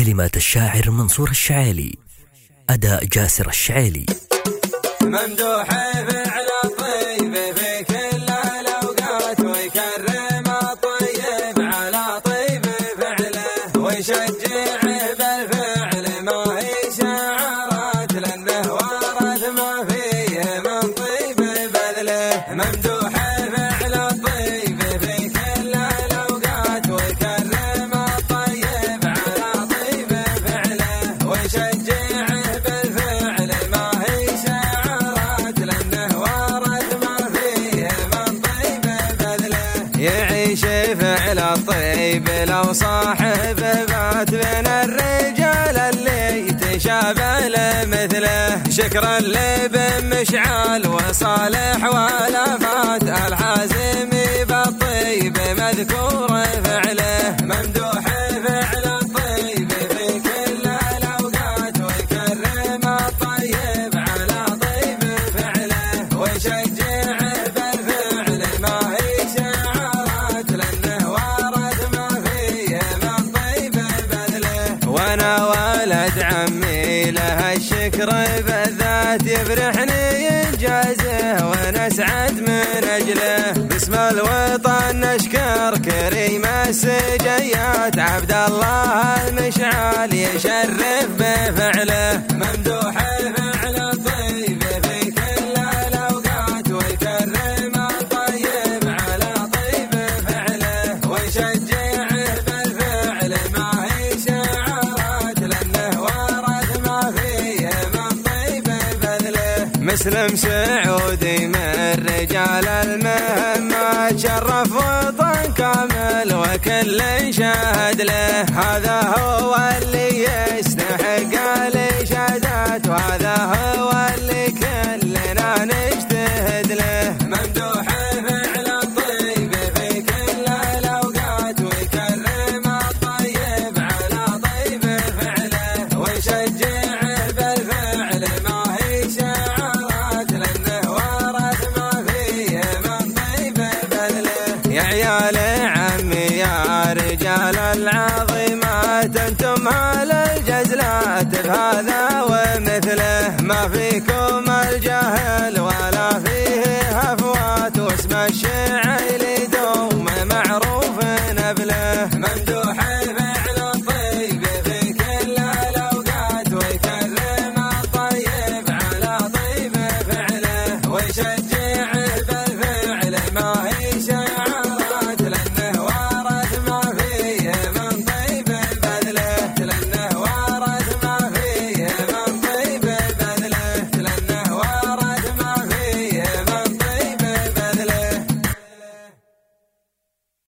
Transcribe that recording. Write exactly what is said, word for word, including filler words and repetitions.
كلمات الشاعر منصور الشعالي، أداء جاسر الشعالي. ممدوح فعل الطيب في كل الأوقات، ويكرم الطيب على طيب فعله، ويشجعه بالفعل ما هي شعارات، لأنه ورث ما فيه من طيب بذله. ممدوح فعل الطيب في كل الأوقات، ويكرم الطيب على طيب فعله، ويشجعه بالفعل ما هي شعارات، لأنه ورث ما فيه من طيب بذله. يعيش فعل الطيب لو صاحبه بات بين الرجال اللي تشابه لمثله، شكرا لابن مشعل وصالح والافات، الحازمي بالطيب مذكور فعله. ممدوح فعل الطيب في كل الاوقات، ويكرم الطيب على طيب فعله، ويشجعه بالفعل ما هي شعارات، لانه ورث ما فيه من طيب بذله. وانا ولد عمي له الشكر بالذات، يفرحني انجازه ونسعد من اجله، باسم الوطن نشكر كريم السجيات، عبد الله المشعل يشرف بفعله. ممدوح فعل الطيب في كل الاوقات، ويكرم الطيب على طيب فعله، ويشجعه بالفعل ما هي شعارات، لانه ورث ما فيه من طيب بذله. مسلم سعودي من رجال المهمات، شرف وطن كامل وكل شاهد له، هذا هو اللي يستحق الاشادات، وهذا هو اللي كلنا نجتهد له. ممدوح فعل الطيب في كل الاوقات، ويكرم الطيب على طيب فعله، ويشجعه بالفعل ما هي شعارات، لانه ورث ما فيه من طيب بذله. يا عيال عمي يا رجال العظيمات، انتم اهل الجزلات بهذا ومثله، ما فيكم